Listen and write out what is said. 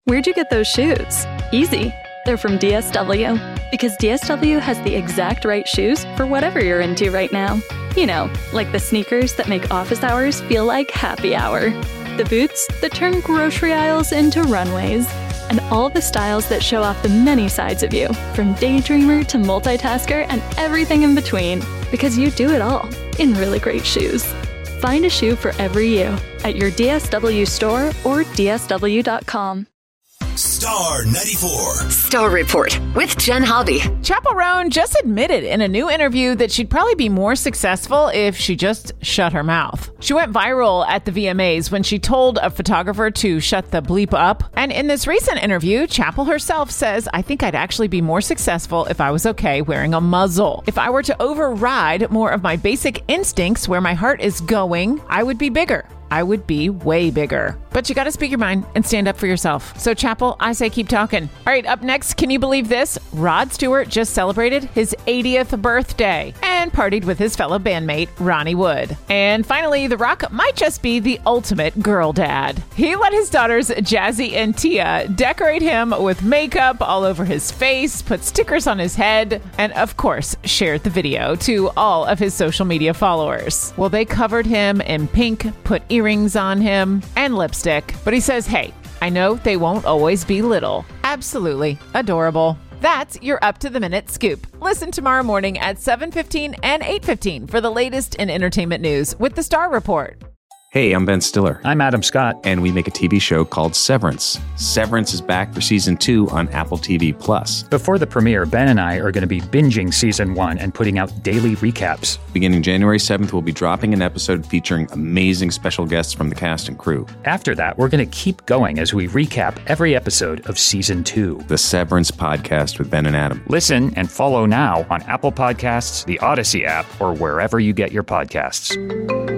Where'd you get those shoes? Easy. They're from DSW. Because DSW has the exact right shoes for whatever you're into right now. You know, like the sneakers that make office hours feel like happy hour. The boots that turn grocery aisles into runways. And all the styles that show off the many sides of you, from daydreamer to multitasker and everything in between. Because you do it all in really great shoes. Find a shoe for every you at your DSW store or DSW.com. Star 94. Star Report with Jen Hobby. Chappell Roan just admitted in a new interview that she'd probably be more successful if she just shut her mouth. She went viral at the VMAs when she told a photographer to shut the bleep up. And in this recent interview, Chappell herself says, I think I'd actually be more successful if I was okay wearing a muzzle. If I were to override more of my basic instincts where my heart is going, I would be bigger. I would be way bigger. But you got to speak your mind and stand up for yourself. So Chappell, I say keep talking. All right, up next, can you believe this? Rod Stewart just celebrated his 80th birthday and partied with his fellow bandmate, Ronnie Wood. And finally, The Rock might just be the ultimate girl dad. He let his daughters, Jazzy and Tia, decorate him with makeup all over his face, put stickers on his head, and of course, shared the video to all of his social media followers. Well, they covered him in pink, put earrings on him, and lipstick. But he says, hey, I know they won't always be little. Absolutely adorable. That's your up-to-the-minute scoop. Listen tomorrow morning at 7:15 and 8:15 for the latest in entertainment news with the Star Report. Hey, I'm Ben Stiller. I'm Adam Scott. And we make a TV show called Severance. Severance is back for season 2 on Apple TV+. Before the premiere, Ben and I are going to be binging season 1 and putting out daily recaps. Beginning January 7th, we'll be dropping an episode featuring amazing special guests from the cast and crew. After that, we're going to keep going as we recap every episode of season 2. The Severance Podcast with Ben and Adam. Listen and follow now on Apple Podcasts, the Odyssey app, or wherever you get your podcasts.